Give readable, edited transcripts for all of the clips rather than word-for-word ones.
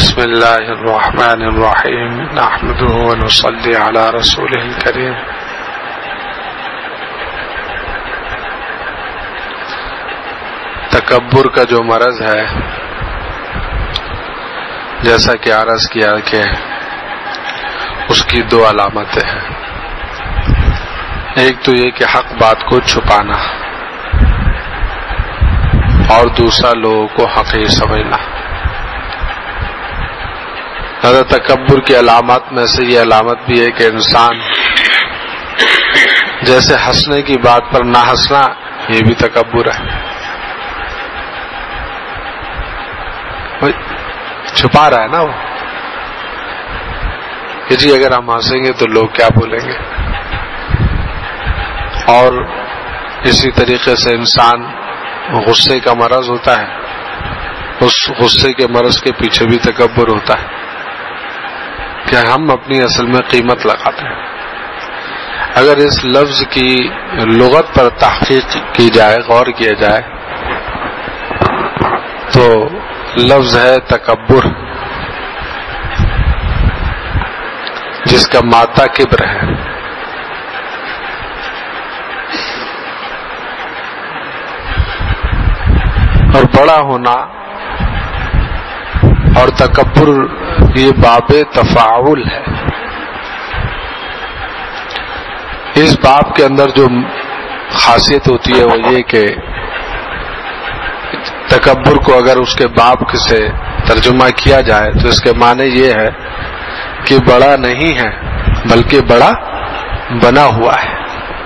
بسم اللہ الرحمن الرحیم نحمده ونصلی علی رسوله الکریم. تکبر کا جو مرض ہے، جیسا کہ عرض کیا کہ اس کی دو علامتیں ہیں. ایک تو یہ کہ حق بات کو چھپانا، اور دوسرا لوگوں کو حقیر سمجھنا. تکبر کی علامات میں سے یہ علامت بھی ہے کہ انسان جیسے ہنسنے کی بات پر نہ ہنسنا، یہ بھی تکبر ہے. چھپا رہا ہے نا وہ کہ جی اگر ہم ہنسیں گے تو لوگ کیا بولیں گے. اور اسی طریقے سے انسان غصے کا مرض ہوتا ہے، اس غصے کے مرض کے پیچھے بھی تکبر ہوتا ہے کہ ہم اپنی اصل میں قیمت لگاتے ہیں. اگر اس لفظ کی لغت پر تحقیق کی جائے، غور کیا جائے، تو لفظ ہے تکبر، جس کا مادہ کبر ہے. اور بڑا ہونا اور تکبر یہ باب تفاعل ہے. اس باب کے اندر جو خاصیت ہوتی ہے وہ یہ کہ تکبر کو اگر اس کے باب سے ترجمہ کیا جائے تو اس کے معنی یہ ہے کہ بڑا نہیں ہے بلکہ بڑا بنا ہوا ہے.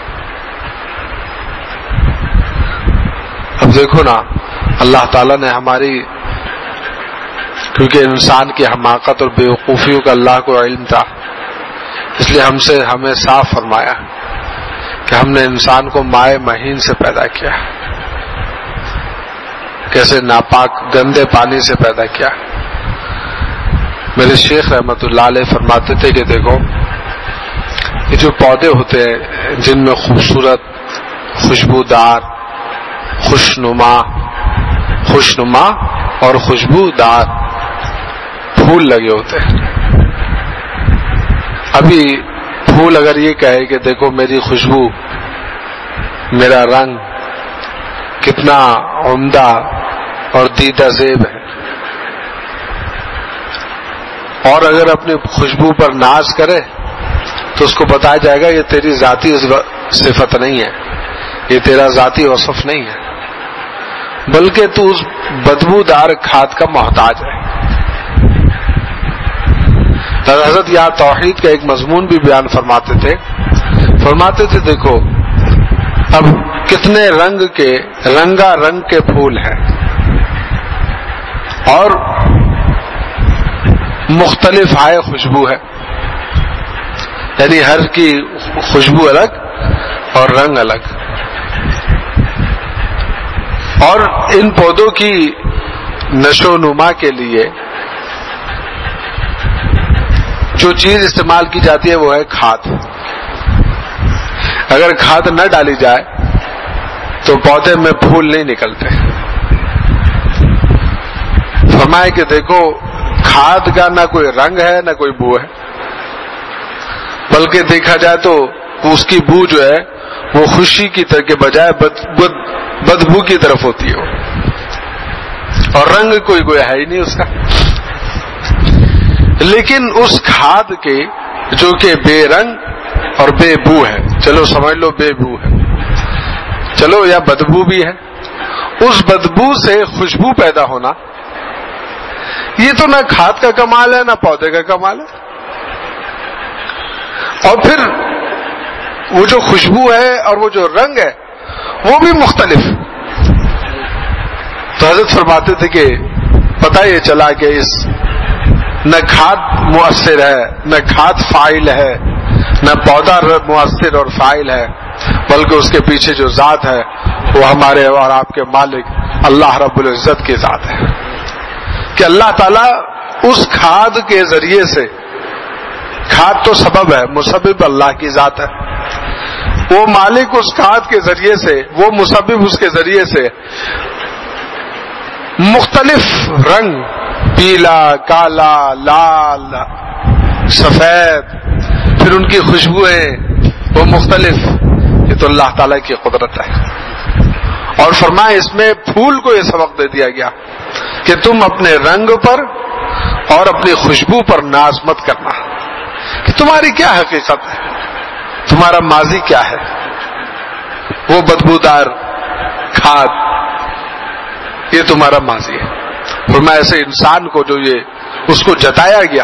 اب دیکھو نا، اللہ تعالیٰ نے ہماری، کیونکہ انسان کی حماقت اور بیوقوفیوں کا اللہ کو علم تھا، اس لیے ہمیں صاف فرمایا کہ ہم نے انسان کو مائع مہین سے پیدا کیا. کیسے ناپاک گندے پانی سے پیدا کیا. میرے شیخ رحمت اللہ علیہ فرماتے تھے کہ دیکھو، یہ جو پودے ہوتے ہیں جن میں خوبصورت، خوشبودار، خوشنما اور خوشبودار پھول لگے ہوتے ہیں. ابھی پھول اگر یہ کہے کہ دیکھو میری خوشبو، میرا رنگ کتنا عمدہ اور دیدہ زیب ہے، اور اگر اپنی خوشبو پر ناز کرے تو اس کو بتایا جائے گا یہ تیری ذاتی صفت نہیں ہے، یہ تیرا ذاتی وصف نہیں ہے، بلکہ تو اس بدبودار کھاد کا محتاج ہے. حضرت یہاں توحید کا ایک مضمون بھی بیان فرماتے تھے دیکھو اب کتنے رنگا رنگ کے پھول ہیں، اور مختلف ہائے خوشبو ہے، یعنی ہر کی خوشبو الگ اور رنگ الگ. اور ان پودوں کی نشو و نما کے لیے جو چیز استعمال کی جاتی ہے وہ ہے کھاد. اگر کھاد نہ ڈالی جائے تو پودے میں پھول نہیں نکلتے. فرمائے کہ دیکھو کھاد کا نہ کوئی رنگ ہے نہ کوئی بو ہے، بلکہ دیکھا جائے تو اس کی بو جو ہے وہ خوشی کی طرح کے بجائے بدبو کی طرف ہوتی ہے، اور رنگ کوئی ہے ہی نہیں اس کا. لیکن اس کھاد کے جو کہ بے رنگ اور بے بو ہے، چلو سمجھ لو بے بو ہے، چلو یا بدبو بھی ہے، اس بدبو سے خوشبو پیدا ہونا، یہ تو نہ کھاد کا کمال ہے نہ پودے کا کمال ہے. اور پھر وہ جو خوشبو ہے اور وہ جو رنگ ہے وہ بھی مختلف. تو حضرت فرماتے تھے کہ پتہ یہ چلا کہ نہ کھاد مؤثر ہے، نہ کھاد فاعل ہے، نہ پودا مؤثر اور فاعل ہے، بلکہ اس کے پیچھے جو ذات ہے وہ ہمارے اور آپ کے مالک اللہ رب العزت کی ذات ہے. کہ اللہ تعالیٰ اس کھاد کے ذریعے سے، کھاد تو سبب ہے، مسبب اللہ کی ذات ہے، وہ مالک اس کھاد کے ذریعے سے، وہ مسبب اس کے ذریعے سے مختلف رنگ پیلا، کالا، لال، سفید، پھر ان کی خوشبوئیں وہ مختلف. یہ تو اللہ تعالیٰ کی قدرت ہے. اور فرمایا اس میں پھول کو یہ سبق دے دیا گیا کہ تم اپنے رنگ پر اور اپنی خوشبو پر ناز مت کرنا کہ تمہاری کیا حقیقت ہے، تمہارا ماضی کیا ہے. وہ بدبودار کھاد یہ تمہارا ماضی ہے. فرمایا ایسے انسان کو جو یہ اس کو جتایا گیا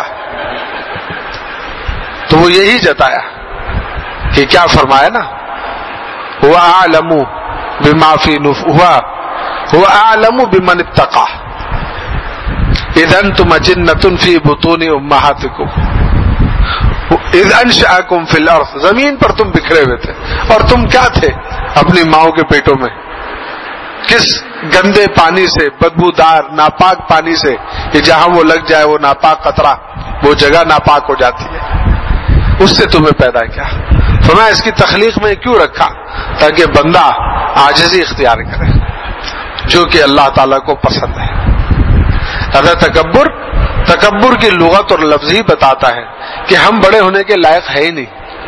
تو وہ یہی جتایا کہ کیا فرمایا نا، هو اعلم بما في هو اعلم بمن اتقى اذا انتم اجنة في بطون امهاتكم اذ انشأكم في الارض. زمین پر تم بکھرے ہوئے تھے اور تم کیا تھے اپنی ماؤں کے پیٹوں میں، کس گندے پانی سے، بدبودار ناپاک پانی سے کہ جہاں وہ لگ جائے وہ ناپاک قطرہ وہ جگہ ناپاک ہو جاتی ہے، اس سے تمہیں پیدا کیا. فرمایا اس کی تخلیق میں کیوں رکھا؟ تاکہ بندہ عاجزی اختیار کرے جو کہ اللہ تعالیٰ کو پسند ہے. اگر تکبر کی لغت اور لفظ ہی بتاتا ہے کہ ہم بڑے ہونے کے لائق ہے ہی نہیں،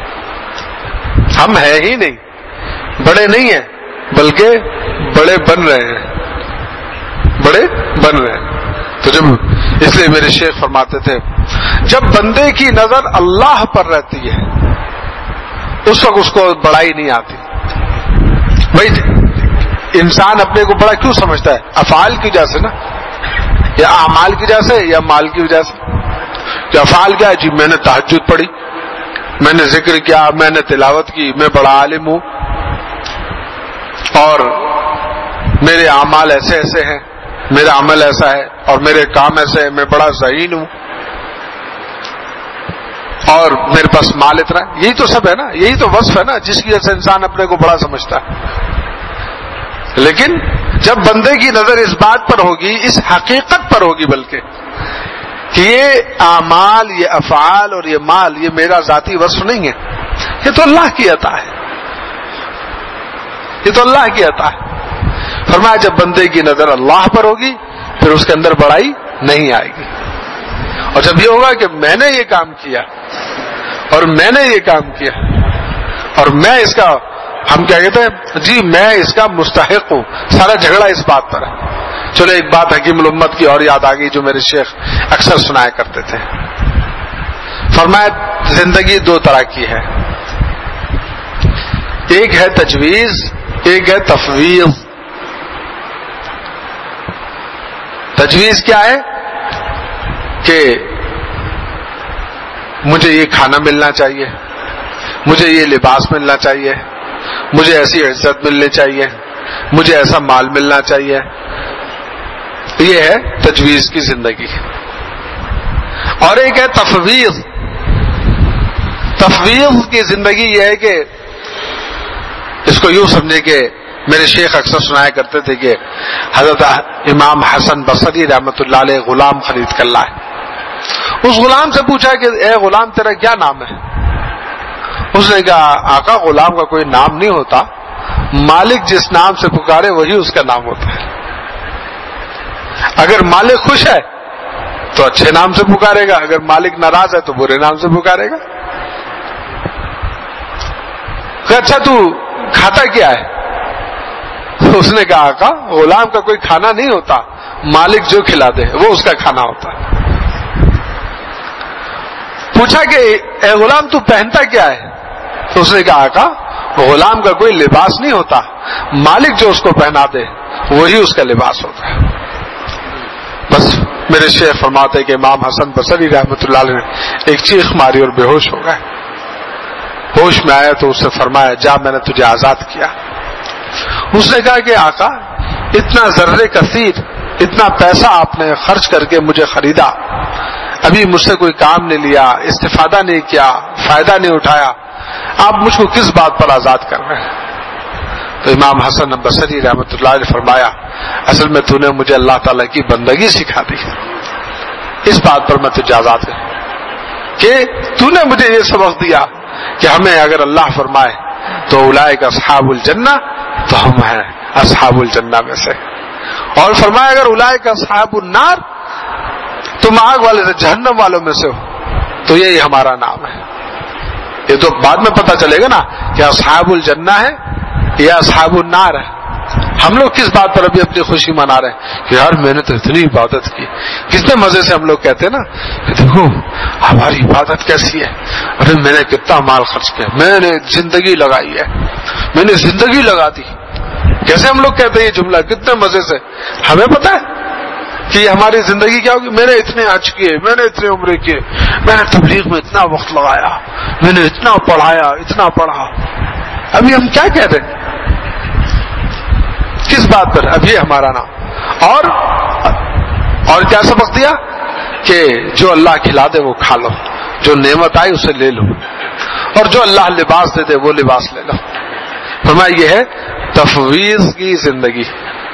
ہم ہے ہی نہیں، بڑے نہیں ہیں بلکہ بڑے بن رہے ہیں، بڑے بن رہے ہیں. تو جب اس لیے میرے شیخ فرماتے تھے جب بندے کی نظر اللہ پر رہتی ہے اس وقت اس کو بڑائی نہیں آتی. بھائی انسان اپنے کو بڑا کیوں سمجھتا ہے؟ افعال کی وجہ سے نا، یا اعمال کی وجہ سے یا مال کی وجہ سے. کہ افعال کیا ہے؟ جی میں نے تہجد پڑھی، میں نے ذکر کیا، میں نے تلاوت کی، میں بڑا عالم ہوں، اور میرے اعمال ایسے ایسے ہیں، میرا عمل ایسا ہے اور میرے کام ایسے ہیں، میں بڑا ذہین ہوں اور میرے پاس مال اتنا ہے. یہی تو سب ہے نا، یہی تو وصف ہے نا جس کی وجہ سے انسان اپنے کو بڑا سمجھتا ہے. لیکن جب بندے کی نظر اس بات پر ہوگی، اس حقیقت پر ہوگی بلکہ کہ یہ اعمال، یہ افعال اور یہ مال یہ میرا ذاتی وصف نہیں ہے، یہ تو اللہ کی عطا ہے، یہ تو اللہ کی عطا ہے. فرمایا جب بندے کی نظر اللہ پر ہوگی پھر اس کے اندر بڑائی نہیں آئے گی. اور جب یہ ہوگا کہ میں نے یہ کام کیا اور میں نے یہ کام کیا اور میں اس کا، ہم کیا کہتے ہیں جی میں اس کا مستحق ہوں، سارا جھگڑا اس بات پر ہے. چلو ایک بات حکیم الامت کی اور یاد آ گئی جو میرے شیخ اکثر سنایا کرتے تھے. فرمایا زندگی دو طرح کی ہے، ایک ہے تجویز، ایک ہے تفویض. تجویز کیا ہے؟ کہ مجھے یہ کھانا ملنا چاہیے، مجھے یہ لباس ملنا چاہیے، مجھے ایسی عزت ملنی چاہیے، مجھے ایسا مال ملنا چاہیے. یہ ہے تجویز کی زندگی. اور ایک ہے تفویض. تفویض کی زندگی یہ ہے کہ اس کو یوں سمجھے کہ میرے شیخ اکثر سنایا کرتے تھے کہ حضرت امام حسن بصری رحمۃ اللہ علیہ غلام خرید کر لائے. اس غلام سے پوچھا کہ اے غلام تیرا کیا نام ہے؟ اس نے کہا آقا غلام کا کوئی نام نہیں ہوتا، مالک جس نام سے پکارے وہی اس کا نام ہوتا ہے. اگر مالک خوش ہے تو اچھے نام سے پکارے گا، اگر مالک ناراض ہے تو برے نام سے پکارے گا. کہ اچھا تو کھاتا کیا ہے؟ اس نے کہا آقا غلام کا کوئی کھانا نہیں ہوتا، مالک جو کھلا دے وہ اس کا کھانا ہوتا ہے. پوچھا کہ اے غلام تو پہنتا کیا ہے؟ تو اس نے کہا آقا غلام کا کوئی لباس نہیں ہوتا، مالک جو اس کو پہنا دے وہی اس کا لباس ہوتا ہے. بس میرے شیخ فرماتے کہ امام حسن بصری رحمۃ اللہ علیہ نے ایک چیخ ماری اور بے ہوش ہو گئے. ہوش میں آیا تو اس سے فرمایا جا میں نے تجھے آزاد کیا. اس نے کہا کہ آقا اتنا ذرے کثیر، اتنا پیسہ آپ نے خرچ کر کے مجھے خریدا، ابھی مجھ سے کوئی کام نہیں لیا، استفادہ نہیں کیا، فائدہ نہیں اٹھایا، آپ مجھ کو کس بات پر آزاد کر رہے ہیں؟ تو امام حسن بصری رحمۃ اللہ علیہ فرمایا اصل میں تو نے مجھے اللہ تعالیٰ کی بندگی سکھا دی، اس بات پر میں تجھے آزاد ہوں کہ تو نے مجھے یہ سبق دیا کہ ہمیں اگر اللہ فرمائے تو اولئک اصحاب الجنہ تو ہم ہیں اصحاب الجنہ میں سے، اور فرمایا اگر اولئک اصحاب النار तुम आग वाले से, जहन्नम वालों में से हो, तो यही हमारा नाम है। ये तो बाद में पता चलेगा ना कि अस्हाबुल जन्ना है या अस्हाबुन नार है। हम लोग किस बात पर अभी अपनी खुशी मना रहे हैं कि यार मैंने तो इतनी इबादत की। कितने मजे से हम लोग कहते हैं ना कि देखो हमारी इबादत कैसी है, अरे मैंने कितना माल खर्च किया, मैंने जिंदगी लगाई है, मैंने जिंदगी लगा दी। कैसे हम लोग कहते हैं ये जुमला, कितने मजे से। हमें पता है कि हमारी जिंदगी क्या होगी, मैंने इतने हज किए, मैंने इतने उम्रे किए, मैंने तबलीग में इतना वक्त लगाया, मैंने इतना पढ़ाया, इतना पढ़ा। अभी हम क्या कह रहे हैं, किस बात पर? अब ये हमारा नाम। और क्या सबक दिया कि जो अल्लाह खिला दे वो खा लो, जो नेमत आई उसे ले लो, और जो अल्लाह लिबास दे दे वो लिबास ले लो। फरमाया ये है तफवीज की जिंदगी,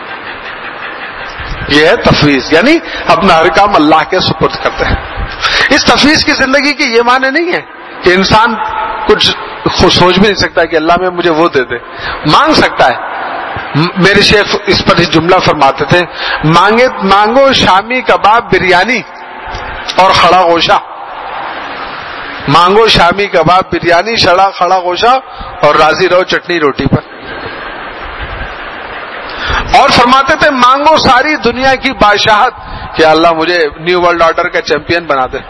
ये है तफवीज, यानी अपना हर काम अल्लाह के सुपुर्द करते हैं। इस तफवीज की जिंदगी की ये माने नहीं है कि इंसान कुछ सोच भी नहीं सकता कि अल्लाह में मुझे वो दे दे। मांग सकता है। मेरे शेख इस पर जुमला फरमाते थे, मांगो शामी कबाब बिरयानी और खड़ा गोशा, मांगो शामी कबाब बिरयानी खड़ा गोशा और राजी रहो चटनी रोटी पर। और फरमाते थे मांगो सारी दुनिया की बादशाहत कि अल्लाह मुझे न्यू वर्ल्ड ऑर्डर का चैंपियन बना दे।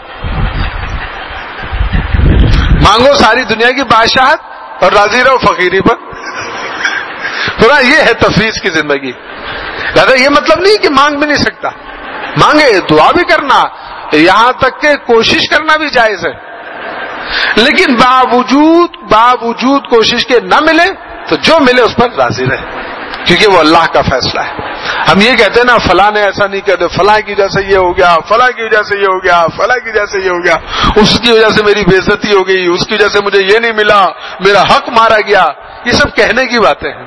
मांगो सारी दुनिया की बादशाहत और राजी रहो फकीरी पर। थोड़ा ये है तफवीज की जिंदगी। दादा ये मतलब नहीं कि मांग भी नहीं सकता, मांगे, दुआ भी करना, यहां तक के कोशिश करना भी जायज है, लेकिन बावजूद कोशिश के न मिले तो जो मिले उस पर राजी रहे, क्योंकि वो अल्लाह का फैसला है। हम ये कहते हैं ना फलां ने ऐसा नहीं कर, फलां की वजह से ये हो गया, फलां की वजह से ये हो गया, फलां की वजह से ये हो गया, उसकी वजह से मेरी बेइज्जती हो गई, उसकी वजह से मुझे ये नहीं मिला, मेरा हक मारा गया। ये सब कहने की बातें हैं,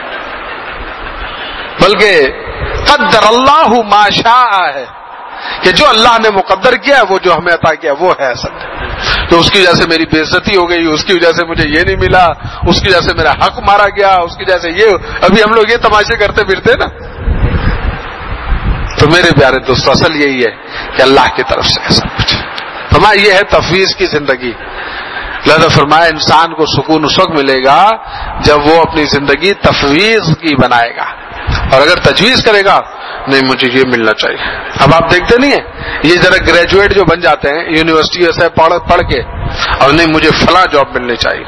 बल्कि क़द्दर अल्लाहु मा शाअ है कि जो अल्लाह ने मुकद्दर किया है वो जो हमें अता किया वो है असल। तो उसकी वजह से मेरी बेइज्जती हो गई, उसकी वजह से मुझे ये नहीं मिला, उसकी वजह से मेरा हक मारा गया, उसकी वजह से ये, अभी हम लोग ये तमाशे करते फिरते ना। तो मेरे प्यारे दोस्तों असल यही है कि अल्लाह की तरफ से है सब कुछ। फरमाया ये है तफवीज की जिंदगी। लिहाजा फरमाया इंसान को सुकून उस वक्त मिलेगा जब वो अपनी जिंदगी तफवीज की बनाएगा, और अगर तजवीज करेगा नहीं मुझे ये मिलना चाहिए। अब आप देखते नहीं है ये जरा ग्रेजुएट जो बन जाते हैं यूनिवर्सिटी से पढ़ के, और नहीं मुझे फला जॉब मिलनी चाहिए।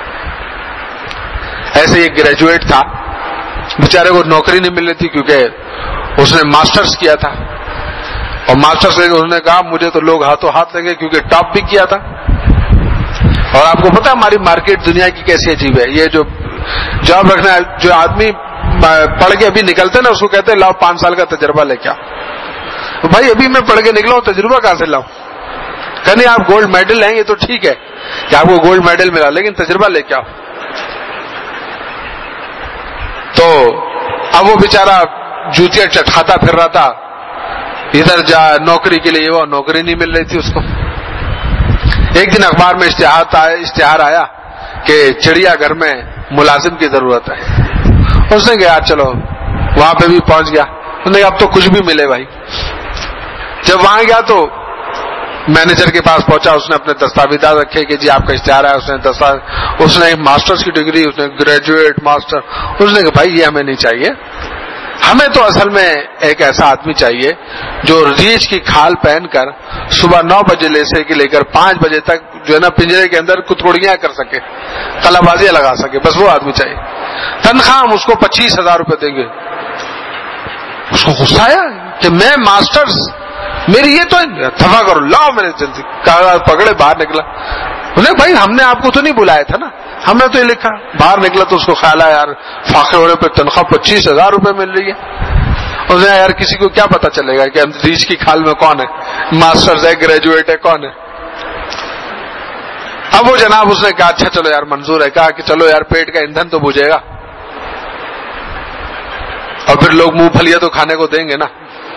ऐसे एक ग्रेजुएट था, बेचारे को नौकरी नहीं मिल रही थी क्योंकि उसने मास्टर्स किया था, और मास्टर्स लेके उसने कहा मुझे तो लोग हाथों हाथ लेंगे क्योंकि टॉप भी किया था। और आपको पता है हमारी मार्केट दुनिया की कैसी अजीब है। ये जो जॉब रखना, जो आदमी पढ़ के अभी निकलते ना उसको कहते हैं लाओ 5 साल का तजर्बा लेके आओ। भाई अभी मैं पढ़ के निकला हूं, तजुर्बा कहां से लाऊं? कहने आप गोल्ड मेडल हैं, ये तो ठीक है कि आपको गोल्ड मेडल मिला, लेकिन तजुर्बा लेके आओ। तो अब वो बेचारा जूतियां चटखाता फिर रहा था, इधर जा नौकरी के लिए, वो नौकरी नहीं मिल रही थी उसको। एक दिन अखबार में इश्तिहार आया कि चिड़ियाघर में मुलाजिम की जरूरत है। उसने कहा चलो, वहां पे भी पहुंच गया। उसने कहा अब तो कुछ भी मिले भाई। जब वहां गया तो मैनेजर के पास पहुंचा, उसने अपने दस्तावेजात रखे कि जी आपका इश्तिहार है। उसने मास्टर्स की डिग्री, उसने ग्रेजुएट मास्टर, उसने कहा भाई ये हमें नहीं चाहिए, हमें तो असल में एक ऐसा आदमी चाहिए जो रीछ की खाल पहनकर सुबह 9 बजे से लेकर 5 बजे तक जो है ना पिंजरे के अंदर कुतकुड़ियां कर सके, कलाबाजियां लगा सके, बस वो आदमी चाहिए। तनख्वाह हम उसको 25,000 रुपए देंगे। उसको गुस्सा आया कि मैं मास्टर्स, मेरी ये तो दफा करो, लाओ मेरे जल्दी, पकड़े बाहर निकला। बोले भाई हमने आपको तो नहीं बुलाया था ना, हमने तो ये लिखा। बाहर निकला तो उसको ख्याल आया यार फाके होने पर तनख्वाह 25,000 रुपए मिल रही है। उसने यार किसी को क्या पता चलेगा कि रीछ की खाल में कौन है, मास्टर्स है, ग्रेजुएट है, कौन है। अब वो जनाब उसने कहा अच्छा चलो यार मंजूर है, कहा कि चलो यार पेट का ईंधन तो बुझेगा, और फिर लोग मुंह फलिया तो खाने को देंगे ना।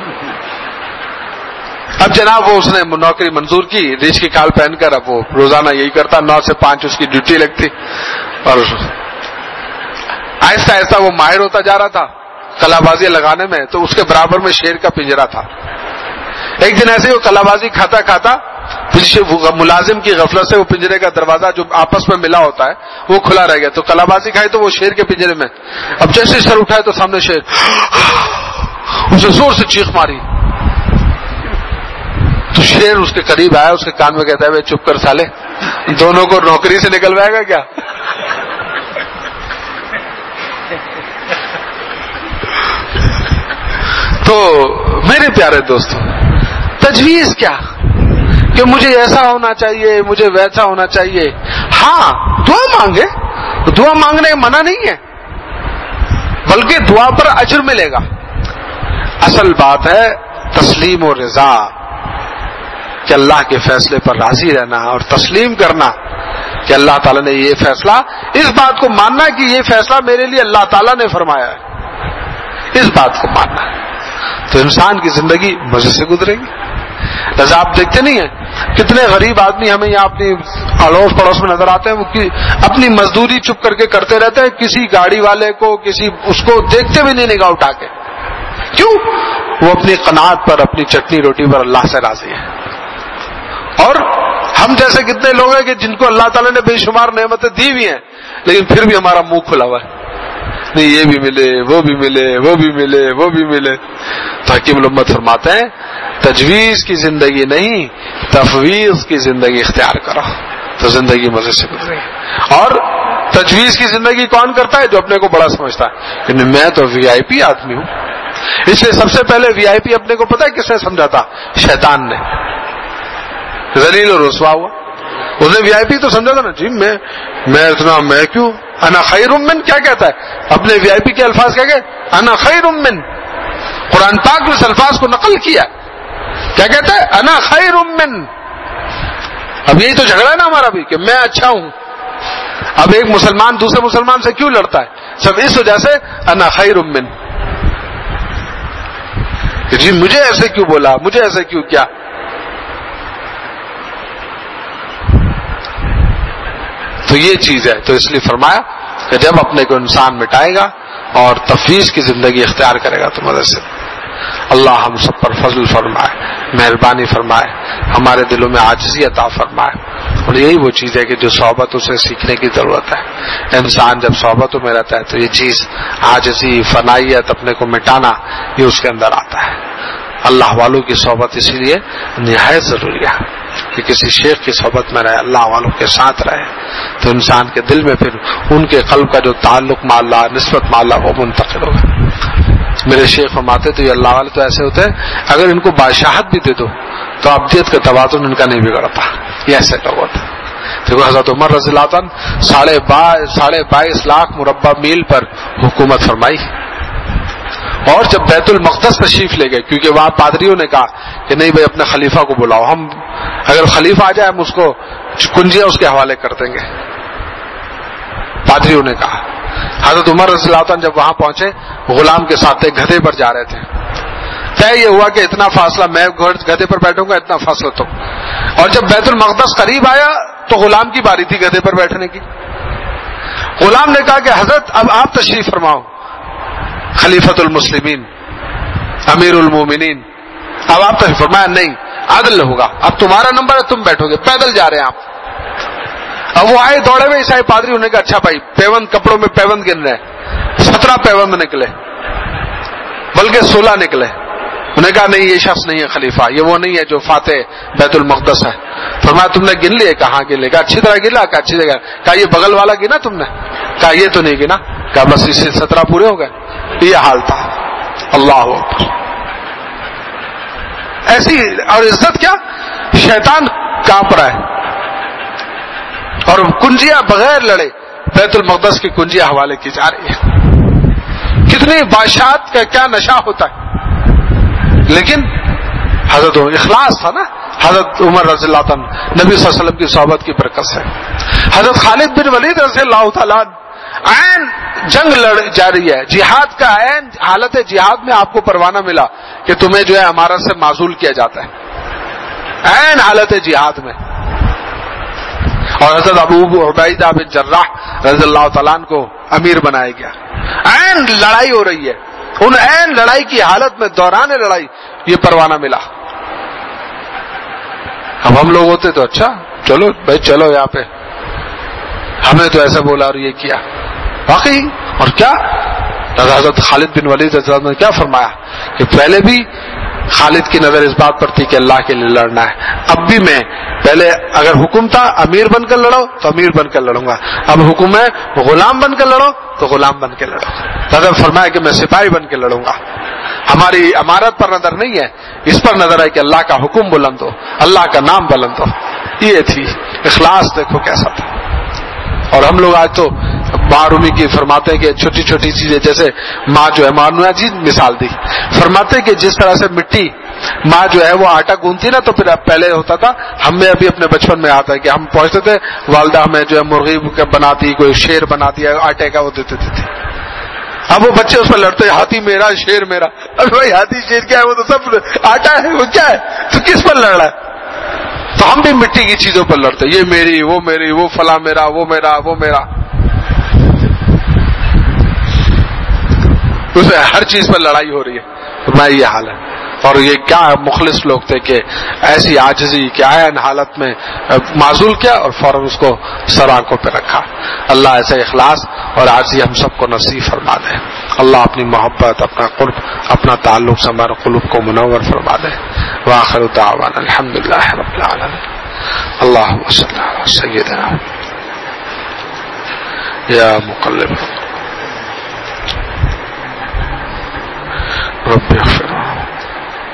अब जनाब वो उसने नौकरी मंजूर की, रीछ की खाल पहनकर। अब वो रोजाना यही करता, 9 से 5 उसकी ड्यूटी लगती, और आहिस्ता आहिस्ता वो माहिर होता जा रहा था कलाबाजियां लगाने में। तो उसके बराबर में शेर का पिंजरा था। ایک دن ایسے ہی وہ کلابازی کھاتا کھاتا ملازم کی غفلت سے وہ پنجرے کا دروازہ جو آپس میں ملا ہوتا ہے وہ کھلا رہ گیا، تو کلابازی کھائی تو وہ شیر کے پنجرے میں، اب جیسے سر اٹھائے تو سامنے شیر، اسے زور سے چیخ ماری، تو شیر اس کے قریب آیا، اس کے کان میں کہتا ہے چپ کر سالے، دونوں کو نوکری سے نکلوائے گا کیا؟ تو میرے پیارے دوستوں، تجویز کیا کہ مجھے ایسا ہونا چاہیے، مجھے ویسا ہونا چاہیے. ہاں دعا مانگے، دعا مانگنے منع نہیں ہے، بلکہ دعا پر اجر ملے گا. اصل بات ہے تسلیم و رضا، کہ اللہ کے فیصلے پر راضی رہنا اور تسلیم کرنا کہ اللہ تعالیٰ نے یہ فیصلہ، اس بات کو ماننا کہ یہ فیصلہ میرے لیے اللہ تعالیٰ نے فرمایا ہے، اس بات کو ماننا، تو انسان کی زندگی مزے سے گزرے گی. لہذا آپ دیکھتے نہیں ہیں کتنے غریب آدمی ہمیں یہاں اپنی اڑوس پڑوس میں نظر آتے ہیں، وہ اپنی مزدوری چپ کر کے کرتے رہتے ہیں، کسی گاڑی والے کو کسی اس کو دیکھتے بھی نہیں نگاہ اٹھا کے. کیوں؟ وہ اپنی قناعت پر، اپنی چٹنی روٹی پر اللہ سے راضی ہے. اور ہم جیسے کتنے لوگ ہیں کہ جن کو اللہ تعالیٰ نے بے شمار نعمتیں دی ہوئی ہیں، لیکن پھر بھی ہمارا منہ کھلا ہوا ہے، نہیں یہ بھی ملے، وہ بھی ملے، وہ بھی ملے، وہ بھی ملے. تو حکیم الامت فرماتے ہیں تجویز کی زندگی نہیں، تفویض کی زندگی اختیار کرو تو زندگی مزے سے گزرے. اور تجویز کی زندگی کون کرتا ہے؟ جو اپنے کو بڑا سمجھتا ہے کہ میں تو وی آئی پی آدمی ہوں. اس لیے سب سے پہلے وی آئی پی اپنے کو پتہ ہے کس نے سمجھا تھا؟ شیطان نے. ذلیل اور رسوا ہوا، اس نے وی آئی پی تو سمجھا تھا نا، جی میں اتنا، میں کیوں، انا خیر من، کیا کہتا ہے اپنے وی آئی پی کے الفاظ کیا کہ انا خیر من. قرآن پاک میں اس الفاظ کو نقل کیا، کیا کہتا ہے؟ انا خیر من. اب یہی تو جھگڑا ہے نا ہمارا بھی کہ میں اچھا ہوں. اب ایک مسلمان دوسرے مسلمان سے کیوں لڑتا ہے؟ سب اس وجہ سے انا خیر من، کہ جی مجھے ایسے کیوں بولا، مجھے ایسے کیوں کیا. تو یہ چیز ہے. تو اس لیے فرمایا کہ جب اپنے کو انسان مٹائے گا اور تفویض کی زندگی اختیار کرے گا تو مدد سے اللہ ہم سب پر فضل فرمائے، مہربانی فرمائے، ہمارے دلوں میں عاجزی عطا فرمائے. اور یہی وہ چیز ہے کہ جو صحبتوں سے سیکھنے کی ضرورت ہے. انسان جب صحبتوں میں رہتا ہے تو یہ چیز عاجزی، فنائیت، اپنے کو مٹانا، یہ اس کے اندر آتا ہے. اللہ والوں کی صحبت اسی لیے نہایت ضروری ہے کہ کسی شیخ کی صحبت میں رہے، اللہ والوں کے ساتھ رہے، تو انسان کے دل میں پھر ان کے قلب کا جو تعلق مع اللہ، نسبت مع اللہ، وہ منتقل ہوگا. میرے شیخ فرماتے تو یہ اللہ والے تو ایسے ہوتے ہیں اگر ان کو بادشاہت بھی دے دو تو ابدیت کا توازن ان کا نہیں بگڑتا. یہ ایسے لوگ ہوتے ہیں. دیکھو حضرت عمر رضی اللہ عنہ 22.5 لاکھ مربع میل پر حکومت فرمائی، اور جب بیت المقدس تشریف لے گئے، کیونکہ وہاں پادریوں نے کہا کہ نہیں بھائی اپنے خلیفہ کو بلاؤ، ہم اگر خلیفہ آ جائے ہم اس کو کنجیاں اس کے حوالے کر دیں گے. پادریوں نے کہا. حضرت عمر رضی اللہ عنہ جب وہاں پہنچے، غلام کے ساتھ ایک گدھے پر جا رہے تھے. طے یہ ہوا کہ اتنا فاصلہ میں گدھے پر بیٹھوں گا، اتنا فاصلہ تم. اور جب بیت المقدس قریب آیا تو غلام کی باری تھی گدھے پر بیٹھنے کی. غلام نے کہا کہ حضرت اب آپ تشریف فرماؤ، خلیفۃ المسلمین، امیر المومنین، اب آپ تشریف فرمایا. نہیں، عدل ہوگا، اب تمہارا نمبر ہے، تم بیٹھو گے. پیدل جا رہے ہیں آپ. اب وہ آئے دوڑے ہوئے عیسائی پادری، انہوں نے کہا اچھا بھائی پیوند، کپڑوں میں پیوند گن رہے ہیں. 17 پیوند نکلے، بلکہ 16 نکلے. انہوں نے کہا نہیں یہ شخص نہیں ہے خلیفہ، یہ وہ نہیں ہے جو فاتح بیت المقدس ہے. فرمایا تم نے گن لیے؟ کہاں گن لیے؟ کہا اچھی طرح گنا. کہا اچھی طرح. کہا یہ بغل والا گنا تم نے؟ کہا یہ تو نہیں گنا. کہا بس اس سے 17 پورے ہو گئے. یہ حال تھا. اللہ اکبر. ایسی اور عزت کیا، شیطان کانپ رہا ہے اور کنجیاں بغیر لڑے بیت المقدس کی کنجیاں حوالے کی جا رہی ہے. کتنی بادشاہت کا کیا نشہ ہوتا ہے. لیکن حضرت اخلاص تھا نا حضرت عمر رضی اللہ عنہ، نبی صلی اللہ علیہ وسلم کی صحبت کی برکت سے. حضرت خالد بن ولید رضی اللہ تعالیٰ عین جنگ لڑ جا رہی ہے، جہاد کا عین حالت جہاد میں آپ کو پروانہ ملا کہ تمہیں جو ہے امارت سے معزول کیا جاتا ہے، عین حالت جہاد میں. اور حضرت ابو عبیدہ بن جراح رضی اللہ تعالیٰ عنہ کو امیر بنایا گیا. عین لڑائی ہو رہی ہے، ان عین لڑائی کی حالت میں دوران لڑائی یہ پروانہ ملا اب ہم لوگ ہوتے تو اچھا چلو بھائی چلو یہاں پہ، ہمیں تو ایسا بولا اور یہ کیا، واقعی. اور کیا حضرت خالد بن ولید رضی اللہ عنہ نے کیا فرمایا کہ پہلے بھی خالد کی نظر اس بات پر تھی کہ اللہ کے لیے لڑنا ہے، اب بھی میں پہلے اگر حکم تھا امیر بن کر لڑو تو امیر بن کر لڑوں گا، اب حکم ہے غلام بن کر لڑو تو غلام بن کے لڑو. حضرت فرمایا کہ میں سپاہی بن کے لڑوں گا. ہماری امارت پر نظر نہیں ہے، اس پر نظر ہے کہ اللہ کا حکم بلند ہو، اللہ کا نام بلند ہو. یہ تھی اخلاص. دیکھو کیسا تھا. اور ہم لوگ آج تو معرومی کی فرماتے ہیں کہ چھوٹی چھوٹی چیزیں جیسے ماں جو ہے، ماں جی مثال دی، فرماتے ہیں کہ جس طرح سے مٹی ماں جو ہے وہ آٹا گوندتی نا، تو پھر پہلے ہوتا تھا ہمیں ابھی اپنے بچپن میں آتا ہے کہ ہم پہنچتے تھے والدہ ہمیں جو ہے مرغی بناتی، کوئی شیر بناتی ہے آٹے کا، وہ دیتے تھے. اب وہ بچے اس پر لڑتے، ہاتھی میرا شیر میرا. اب بھائی ہاتھی شیر کیا ہے، وہ تو سب آٹا ہے، وہ کیا ہے، تو کس پر لڑ رہا ہے؟ تو ہم بھی مٹی کی چیزوں پر لڑتے، یہ میری وہ فلاں میرا وہ میرا. اس میں ہر چیز پر لڑائی ہو رہی ہے. میں یہ حال ہے. اور یہ کیا مخلص لوگ تھے کہ ایسی عاجزی کہ عین حالت میں معزول کیا اور فوراً اس کو سر آنکھوں پہ رکھا. اللہ ایسے اخلاص اور عاجزی ہم سب کو نصیب فرما دے. اللہ اپنی محبت، اپنا قرب، اپنا تعلق سے ہمارے قلوب کو منور فرما دے. وآخر دعوانا الحمدللہ رب العالمین. اللہم صلی علی سیدنا یا مقلب رب اغفر